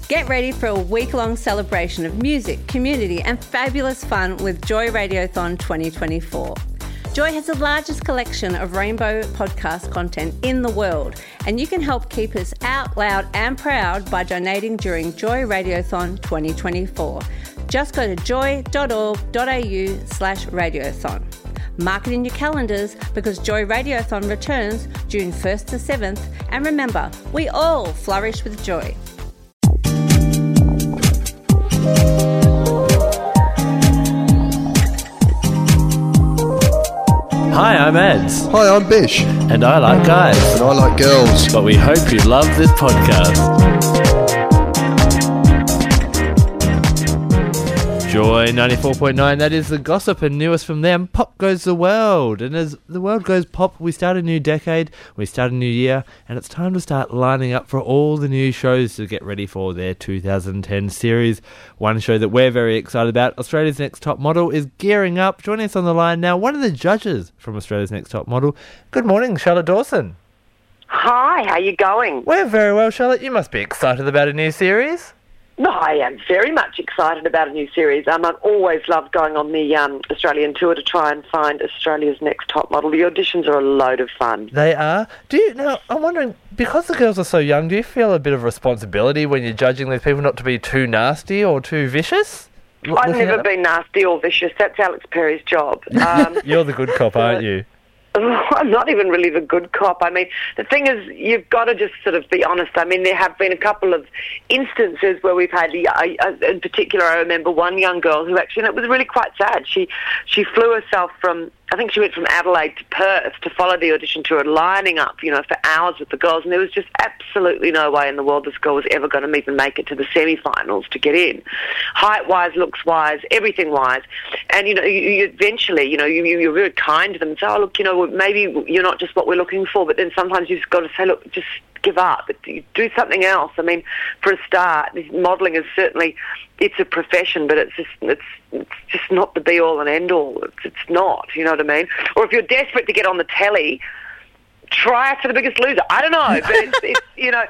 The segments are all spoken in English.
Get ready for a week-long celebration of music, community and fabulous fun with Joy Radiothon 2024. Joy has the largest collection of rainbow podcast content in the world, and you can help keep us out loud and proud by donating during Joy Radiothon 2024. Just go to joy.org.au/radiothon. Mark it in your calendars because Joy Radiothon returns June 1st to 7th, and remember, we all flourish with joy. Hi, I'm Eds. Hi, I'm Bish. And I like guys. And I like girls. But we hope you love this podcast. Joy 94.9, that is the gossip, and newest from them, pop goes the world. And as the world goes pop, we start a new decade, we start a new year, and it's time to start lining up for all the new shows to get ready for their 2010 series. One show that we're very excited about, Australia's Next Top Model, is gearing up. Joining us on the line now, one of the judges from Australia's Next Top Model. Good morning, Charlotte Dawson. Hi, how you going? We're very well, Charlotte. You must be excited about a new series. No, I am very much excited about a new series. I've always loved going on the Australian tour to try and find Australia's Next Top Model. The auditions are a load of fun. They are. Now, I'm wondering, because the girls are so young, do you feel a bit of responsibility when you're judging these people not to be too nasty or too vicious? I've never been nasty or vicious. That's Alex Perry's job. You're the good cop, aren't you? I'm not even really the good cop. I mean, the thing is, you've got to just sort of be honest. I mean, there have been a couple of instances where we've had, in particular, I remember one young girl who actually, and it was really quite sad. She flew herself from, I think she went from Adelaide to Perth to follow the audition tour, lining up, for hours with the girls, and there was just absolutely no way in the world this girl was ever going to even make it to the semi-finals to get in. Height-wise, looks-wise, everything-wise. And, you eventually, you're very kind to them and say, oh, look, maybe you're not just what we're looking for, but then sometimes you've just got to say, look, just give up. Do something else. I mean, for a start, modelling is certainly, it's a profession, but it's just not the be-all and end-all. It's not, you know what I mean? Or if you're desperate to get on the telly, try out for The Biggest Loser. I don't know, but it's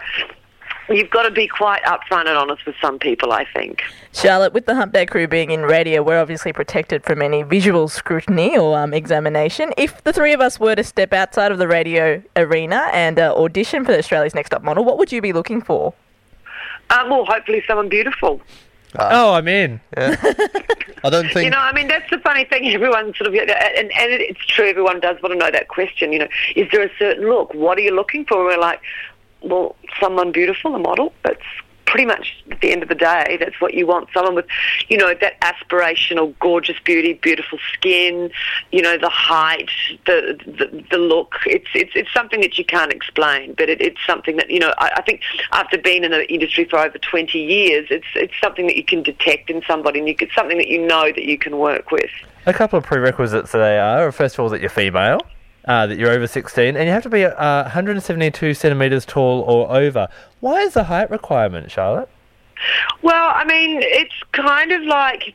you've got to be quite upfront and honest with some people, I think. Charlotte, with the Humpback Crew being in radio, we're obviously protected from any visual scrutiny or examination. If the three of us were to step outside of the radio arena and audition for Australia's Next Top Model, what would you be looking for? Well, hopefully someone beautiful. I'm in. Yeah. I don't think... that's the funny thing. Everyone sort of... And it's true, everyone does want to know that question, is there a certain look? What are you looking for? We're like, well, someone beautiful, a model. That's pretty much, at the end of the day, that's what you want. Someone with, that aspirational, gorgeous beauty, beautiful skin, the height, the look. It's something that you can't explain, but it's something that, I think after being in the industry for over 20 years, it's something that you can detect in somebody, and it's something that that you can work with. A couple of prerequisites they are, first of all, that you're female. That you're over 16, and you have to be 172 centimetres tall or over. Why is the height requirement, Charlotte? Well, it's kind of like,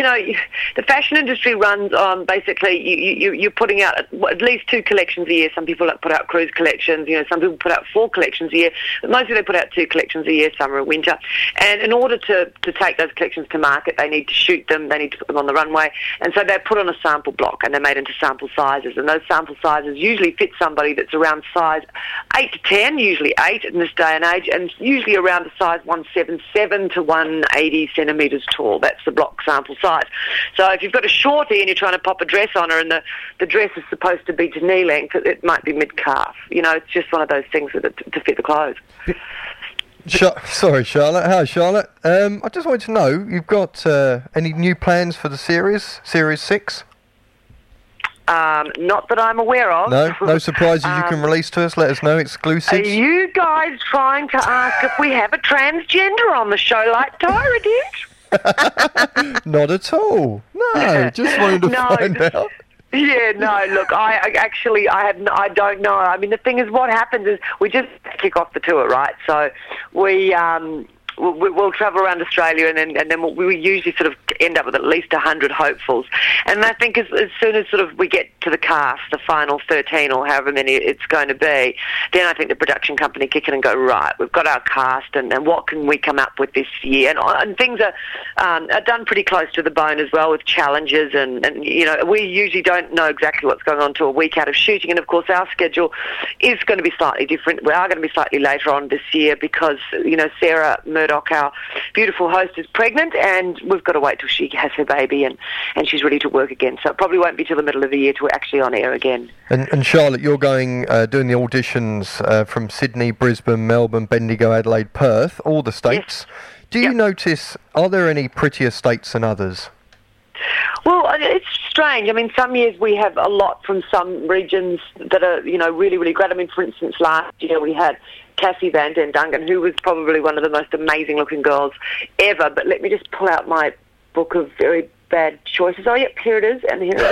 the fashion industry runs on basically you're putting out at least 2 collections a year. Some people put out cruise collections, some people put out 4 collections a year, but mostly they put out 2 collections a year, summer and winter. And in order to take those collections to market, they need to shoot them, they need to put them on the runway, and so they're put on a sample block and they're made into sample sizes, and those sample sizes usually fit somebody that's around size 8 to 10, usually 8 in this day and age, and usually around the size 177 to 180 centimetres tall. That's the block sample size. So if you've got a shorty and you're trying to pop a dress on her and the dress is supposed to be to knee length, it might be mid-calf. It's just one of those things to fit the clothes. Sorry, Charlotte. Hi, Charlotte. I just wanted to know, you've got any new plans for the series 6? Not that I'm aware of. No surprises you can release to us? Let us know, exclusives. Are you guys trying to ask if we have a transgender on the show like Tyra did? Not at all. No, just wanted to find out. Yeah, no, look, I don't know. I mean, the thing is, what happens is we just kick off the tour, right? So we'll travel around Australia, and then we usually sort of end up with at least 100 hopefuls. And I think as soon as sort of we get to the cast, the final 13 or however many it's going to be, then I think the production company kick in and go, right, we've got our cast, and what can we come up with this year? And things are done pretty close to the bone as well, with challenges, and we usually don't know exactly what's going on till a week out of shooting, and of course our schedule is going to be slightly different. We are going to be slightly later on this year because, Sarah Murdoch, our beautiful host, is pregnant, and we've got to wait till she has her baby and she's ready to work again. So it probably won't be till the middle of the year till we're actually on air again. And Charlotte, you're going doing the auditions from Sydney, Brisbane, Melbourne, Bendigo, Adelaide, Perth, all the states. Yes. Do you notice, are there any prettier states than others? Well, it's strange. I mean, some years we have a lot from some regions that are, really, really great. I mean, for instance, last year we had Cassie Van Den Duncan, who was probably one of the most amazing-looking girls ever. But let me just pull out my book of very bad choices. Oh, yep, here it is. And here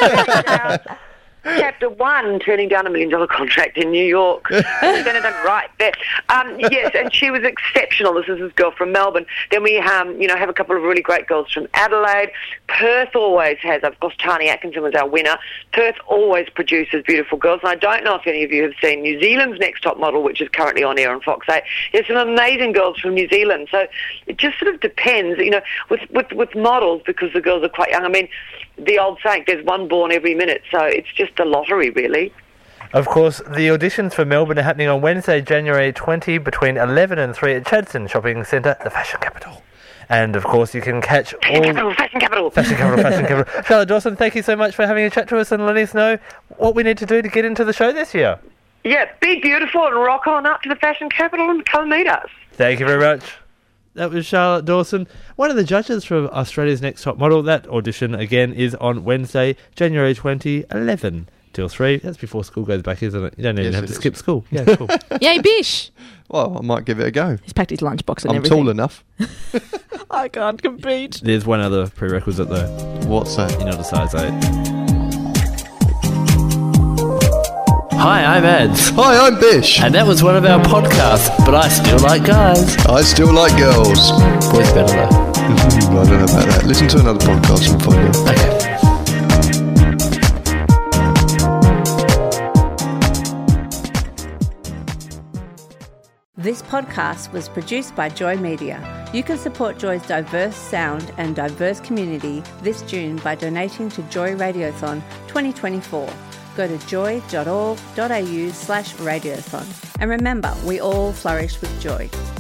it is. Chapter 1, turning down $1 million contract in New York. Right there. Yes, and she was exceptional. This is this girl from Melbourne. Then we, have a couple of really great girls from Adelaide. Perth always has, of course, Tani Atkinson was our winner. Perth always produces beautiful girls. And I don't know if any of you have seen New Zealand's Next Top Model, which is currently on air on Fox 8. There's some amazing girls from New Zealand. So it just sort of depends, with models, because the girls are quite young. I mean, the old saying, there's one born every minute, so it's just a lottery, really. Of course, the auditions for Melbourne are happening on Wednesday, January 20, between 11 and 3 at Chadstone Shopping Centre, the fashion capital. And, of course, you can catch Fashion capital. Charlotte Dawson, thank you so much for having a chat to us and letting us know what we need to do to get into the show this year. Yeah, be beautiful and rock on up to the fashion capital and come meet us. Thank you very much. That was Charlotte Dawson, one of the judges from Australia's Next Top Model. That audition, again, is on Wednesday, January 20, 11 till 3. That's before school goes back, isn't it? You don't even have to skip school. Yeah, cool. Yay, Bish! Well, I might give it a go. He's packed his lunchbox and I'm everything. tall enough. I can't compete. There's one other prerequisite, though. What's that? You're not a size 8. Hi, I'm Ads. Hi, I'm Bish. And that was one of our podcasts, but I still like guys. I still like girls. Boys better, though. I don't know about that. Listen to another podcast and find out. Okay. This podcast was produced by Joy Media. You can support Joy's diverse sound and diverse community this June by donating to Joy Radiothon 2024. Go to joy.org.au/radiothon. And remember, we all flourish with joy.